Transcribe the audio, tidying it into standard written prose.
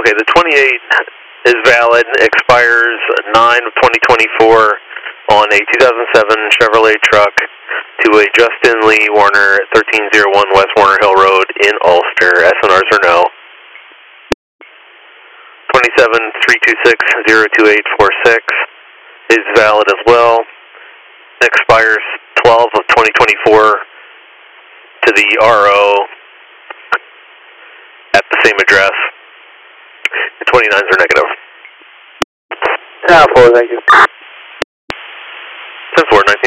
Okay, the 28 is valid, expires 9 of 2024 on a 2007 Chevrolet truck to a Justin Lee Warner, 1301 West Warner Hill Road in Ulster. SNRs are no. 27-326-02846 is valid as well. Expires 12 of 2024 to the RO at the same address. The 29s are negative. 10-4, thank you. 10-4, 19.